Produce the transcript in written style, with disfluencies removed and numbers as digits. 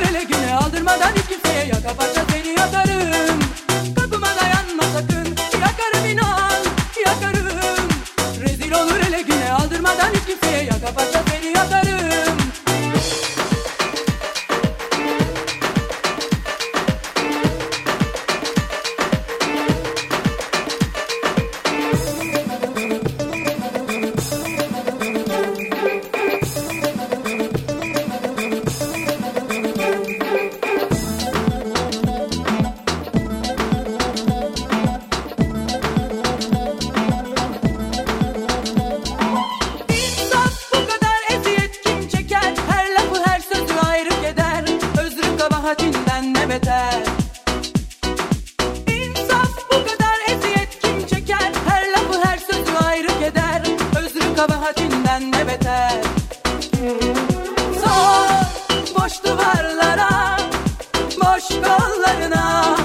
olur hele güne, aldırmadan hiç kimseye yaka paça seni yakarım. Kapıma dayanma sakın, yakarım inan, yakarım. Rezil olur hele güne, aldırmadan hiç kimseye yaka paça seni yakarım. Kabahatinden ne beter. İnsaf bu kadar eziyet kim çeker? Her lafı her sözü ayrı keder. Özrü kabahatinden ne beter. Sor boş duvarlara, boş kollarına.